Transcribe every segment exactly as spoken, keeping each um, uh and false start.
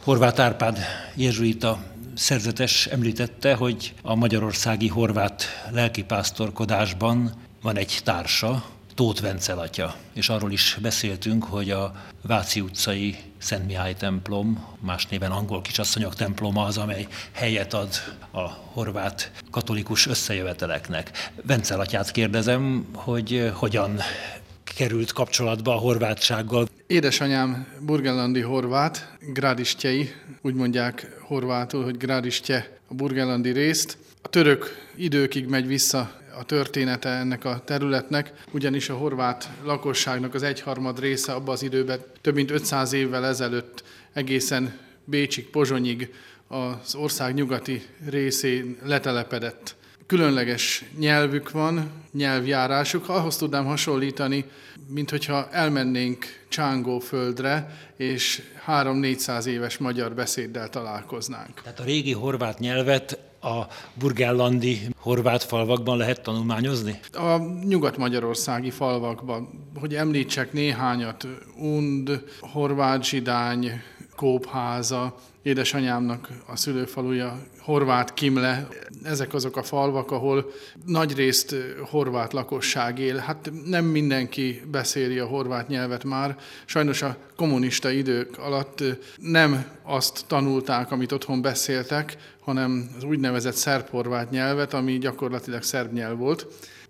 Horváth Árpád jezsuita szerzetes említette, hogy a magyarországi horvát lelkipásztorkodásban van egy társa, Tóth Vencel atya, és arról is beszéltünk, hogy a Váci utcai Szent Mihály templom, más néven angol kisasszonyok temploma az, amely helyet ad a horvát katolikus összejöveteleknek. Vencel atyát kérdezem, hogy hogyan került kapcsolatba a horvátsággal. Édesanyám burgenlandi horvát, Grádistjei, úgy mondják horvátul, hogy Grádistje a burgenlandi részt. A török időkig megy vissza a története ennek a területnek, ugyanis a horvát lakosságnak az egyharmad része abban az időben több mint ötszáz évvel ezelőtt egészen Bécsig, Pozsonyig az ország nyugati részén letelepedett. Különleges nyelvük van, nyelvjárásuk. Ahhoz tudnám hasonlítani, mint hogyha elmennénk Csángóföldre, és három-négyszáz éves magyar beszéddel találkoznánk. Tehát a régi horvát nyelvet a burgenlandi horvát falvakban lehet tanulmányozni? A nyugat-magyarországi falvakban, hogy említsek néhányat, Und, Horváth Zsidány, Kópháza, édesanyámnak a szülőfaluja, Horváth Kimle, ezek azok a falvak, ahol nagyrészt horvát lakosság él. Hát nem mindenki beszéli a horvát nyelvet már. Sajnos a kommunista idők alatt nem azt tanulták, amit otthon beszéltek, hanem az úgynevezett szerb-horvát nyelvet, ami gyakorlatilag szerb nyelv volt.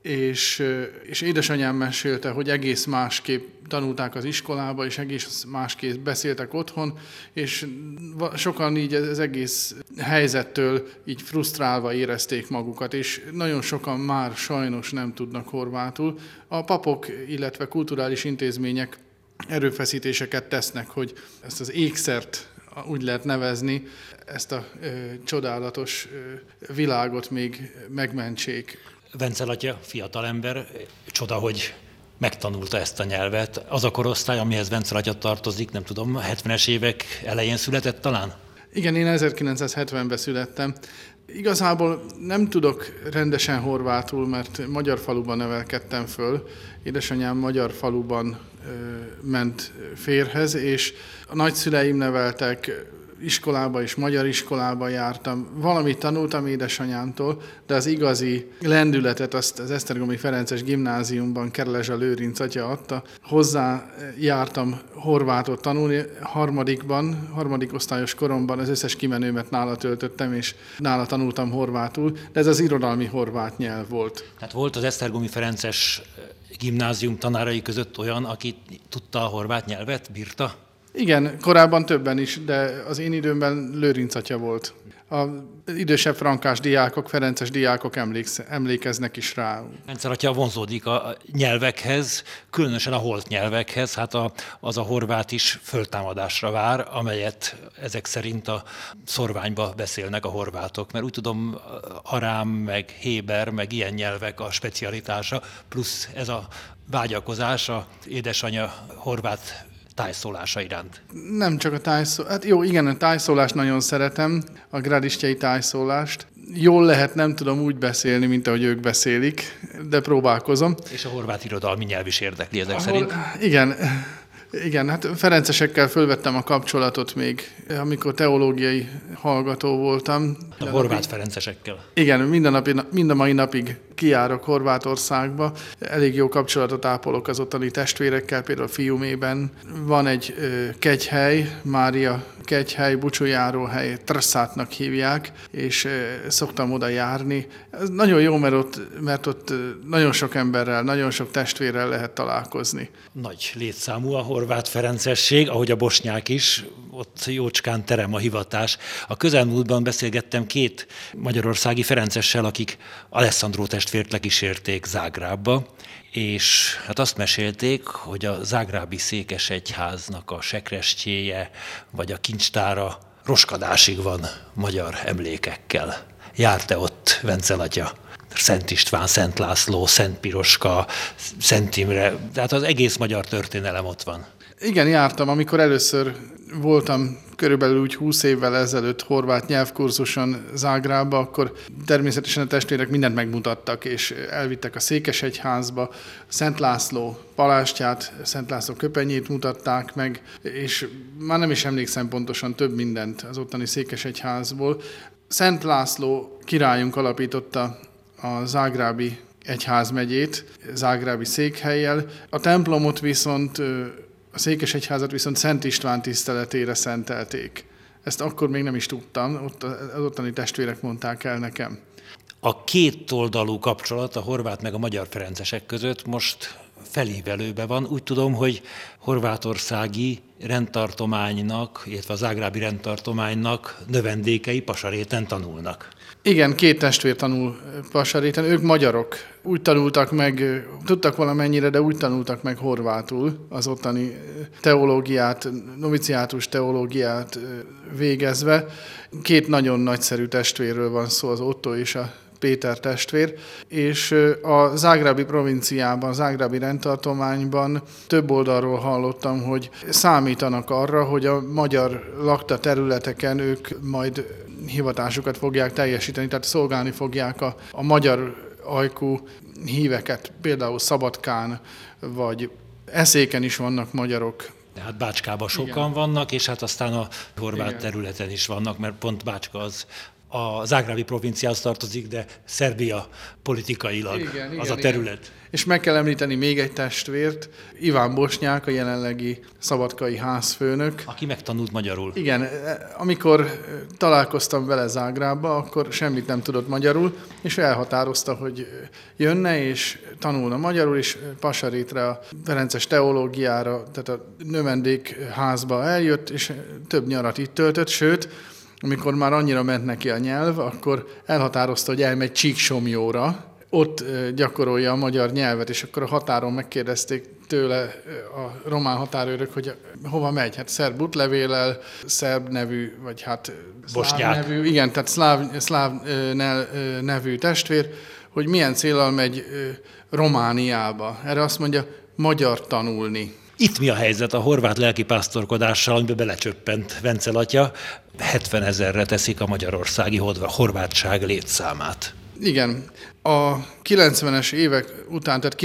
És, és édesanyám mesélte, hogy egész másképp tanulták az iskolába, és egész másképp beszéltek otthon, és sokan így az egész helyzettől így frusztrálva érezték magukat, és nagyon sokan már sajnos nem tudnak horvátul. A papok, illetve kulturális intézmények erőfeszítéseket tesznek, hogy ezt az ékszert, úgy lehet nevezni, ezt a ö, csodálatos ö, világot még megmentsék. Vencel atya, fiatalember, csoda, hogy megtanulta ezt a nyelvet. Az a korosztály, amihez Vencel atya tartozik, nem tudom, a hetvenes évek elején született talán? Igen, én ezerkilencszázhetvenben születtem. Igazából nem tudok rendesen horvátul, mert magyar faluban nevelkedtem föl. Édesanyám magyar faluban ö, ment férhez, és a nagyszüleim neveltek, iskolába és magyar iskolába jártam. Valamit tanultam édesanyámtól, de az igazi lendületet azt az Esztergomi Ferences Gimnáziumban Kerlezsa Lőrinc atya adta. Hozzá jártam horvátot tanulni. Harmadikban, harmadik osztályos koromban az összes kimenőmet nála töltöttem, és nála tanultam horvátul, de ez az irodalmi horvát nyelv volt. Tehát volt az Esztergomi Ferences Gimnázium tanárai között olyan, aki tudta a horvát nyelvet, bírta? Igen, korábban többen is, de az én időmben Lőrinc atya volt. Az idősebb frankás diákok, ferences diákok emlékeznek is rá. Vencel atya vonzódik a nyelvekhez, különösen a holt nyelvekhez, hát a, az a horvát is föltámadásra vár, amelyet ezek szerint a szorványba beszélnek a horvátok, mert úgy tudom, arám, meg héber, meg ilyen nyelvek a specialitása, plusz ez a vágyakozás a édesanyja horvát tájszólása iránt. Nem csak a tájszólás, hát jó, igen, a tájszólást nagyon szeretem, a grádistjei tájszólást. Jól lehet, nem tudom úgy beszélni, mint ahogy ők beszélik, de próbálkozom. És a horvát irodalmi nyelv is érdekli ezek Ahol, szerint? Igen, igen, hát ferencesekkel fölvettem a kapcsolatot még, amikor teológiai hallgató voltam. A horvát ferencesekkel? Igen, minden, napi, minden mai napig kijárok Horvátországba. Elég jó kapcsolatot ápolok az ottani testvérekkel, például Fiumében. Van egy ö, kegyhely, Mária kegyhely, búcsújáróhely, Trszátnak hívják, és ö, szoktam oda járni. Ez nagyon jó, mert ott, mert ott ö, nagyon sok emberrel, nagyon sok testvérrel lehet találkozni. Nagy létszámú a horvát ferencesség, ahogy a bosnyák is, ott jócskán terem a hivatás. A közelmúltban beszélgettem két magyarországi ferencessel, akik Alessandro testvért lekísérték Zágrábba, és hát azt mesélték, hogy a zágrábi székesegyháznak a sekrestjéje vagy a kincstára roskadásig van magyar emlékekkel. Járt-e ott Vencel atya? Szent István, Szent László, Szent Piroska, Szent Imre, tehát az egész magyar történelem ott van. Igen, jártam, amikor először voltam körülbelül úgy húsz évvel ezelőtt horvát nyelvkurzuson Zágrába, akkor természetesen a testvérek mindent megmutattak, és elvittek a Székesegyházba, Szent László palástját, Szent László köpenyét mutatták meg, és már nem is emlékszem pontosan, több mindent az ottani Székesegyházból. Szent László királyunk alapította a zágrábi egyházmegyét, zágrábi székhellyel. A templomot viszont, a Székesegyházat viszont Szent István tiszteletére szentelték. Ezt akkor még nem is tudtam, ott az ottani testvérek mondták el nekem. A kétoldalú kapcsolat a horvát meg a magyar ferencesek között most felívelőben van. Úgy tudom, hogy horvátországi rendtartománynak, illetve a zágrábi rendtartománynak növendékei Pasaréten tanulnak. Igen, két testvér tanul Pasaréten, ők magyarok. Úgy tanultak meg, tudtak valamennyire, de úgy tanultak meg horvátul az ottani teológiát, noviciátus teológiát végezve. Két nagyon nagyszerű testvérről van szó, az Otto és a Péter testvér, és a zágrábi provinciában, a zágrábi rendtartományban több oldalról hallottam, hogy számítanak arra, hogy a magyar lakta területeken ők majd hivatásukat fogják teljesíteni, tehát szolgálni fogják a, a magyar ajkú híveket, például Szabadkán, vagy Eszéken is vannak magyarok. Hát Bácskában sokan Igen. vannak, és hát aztán a horvát Igen. területen is vannak, mert pont Bácska az a zágrábi provinciához tartozik, de Szerbia politikailag Igen, az igen, a terület. Igen. És meg kell említeni még egy testvért, Iván Bosnyák, a jelenlegi szabadkai házfőnök. Aki megtanult magyarul. Igen, amikor találkoztam vele Zágrába, akkor semmit nem tudott magyarul, és elhatározta, hogy jönne és tanulna magyarul, és Pasarétre a ferences teológiára, tehát a növendékházba eljött, és több nyarat itt töltött, sőt, amikor már annyira ment neki a nyelv, akkor elhatározta, hogy elmegy Csíksomjóra, ott gyakorolja a magyar nyelvet, és akkor a határon megkérdezték tőle a román határőrök, hogy hova megy. Hát szerb útlevéllel, szerb nevű, vagy hát Bosnyák. szláv nevű, igen, tehát szláv, szláv nevű testvér, hogy milyen céllal megy Romániába. Erre azt mondja, magyar tanulni. Itt mi a helyzet a horvát lelkipásztorkodással, amiben belecsöppent Vencel atya? hetven ezerre teszik a magyarországi horvátság létszámát. Igen. A kilencvenes évek után, tehát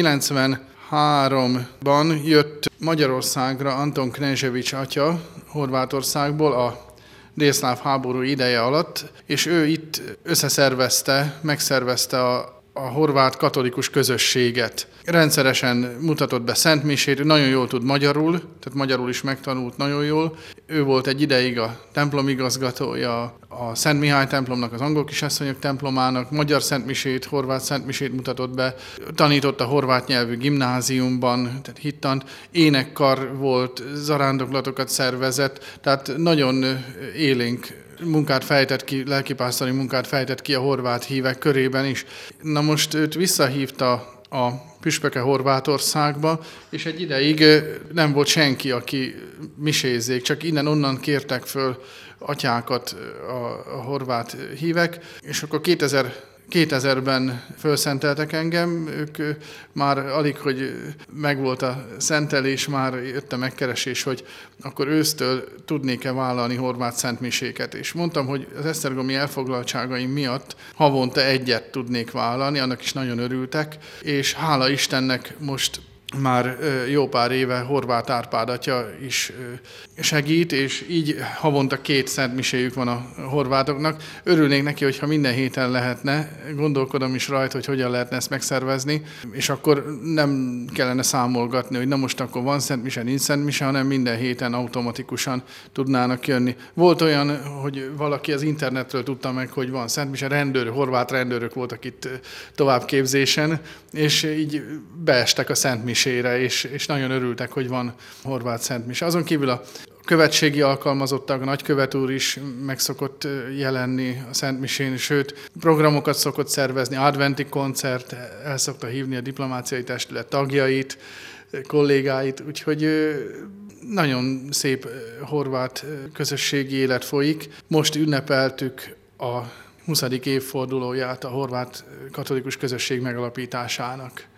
kilencvenháromban jött Magyarországra Anton Knežević atya Horvátországból a délszláv háború ideje alatt, és ő itt összeszervezte, megszervezte a a horvát katolikus közösséget. Rendszeresen mutatott be szentmisét, nagyon jól tud magyarul, tehát magyarul is megtanult nagyon jól. Ő volt egy ideig a templomigazgatója a Szent Mihály templomnak, az angol kisasszonyok templomának, magyar szentmisét, horvát szentmisét mutatott be, tanított a horvát nyelvű gimnáziumban, tehát hittant, énekkar volt, zarándoklatokat szervezett, tehát nagyon élénk munkát fejtett ki, lelkipásztori munkát fejtett ki a horvát hívek körében is. Na most őt visszahívta a püspöke Horvátországba, és egy ideig nem volt senki, aki misézzék, csak innen-onnan kértek föl atyákat a, a horvát hívek, és akkor kétezerben fölszenteltek engem, ők már alig, hogy megvolt a szentelés, már jött a megkeresés, hogy akkor ősztől tudnék-e vállalni horvát szentmiséket. És mondtam, hogy az esztergomi elfoglaltságaim miatt havonta egyet tudnék vállalni, annak is nagyon örültek, és hála Istennek most már jó pár éve Horváth Árpád atya is segít, és így havonta két szentmiséjük van a horvátoknak. Örülnék neki, hogyha minden héten lehetne, gondolkodom is rajta, hogy hogyan lehetne ezt megszervezni, és akkor nem kellene számolgatni, hogy na most akkor van szentmise, nincs szentmise, hanem minden héten automatikusan tudnának jönni. Volt olyan, hogy valaki az internetről tudta meg, hogy van szentmise, rendőr, horvát rendőrök voltak itt továbbképzésen, és így beestek a szentmisére, és, és nagyon örültek, hogy van horvát szentmise. Azon kívül a követségi alkalmazottak, a nagykövet úr is meg szokott jelenni a szentmisén, sőt, programokat szokott szervezni, adventi koncert, el szokta hívni a diplomáciai testület tagjait, kollégáit, úgyhogy nagyon szép horvát közösségi élet folyik. Most ünnepeltük a huszadik évfordulóját a horvát katolikus közösség megalapításának.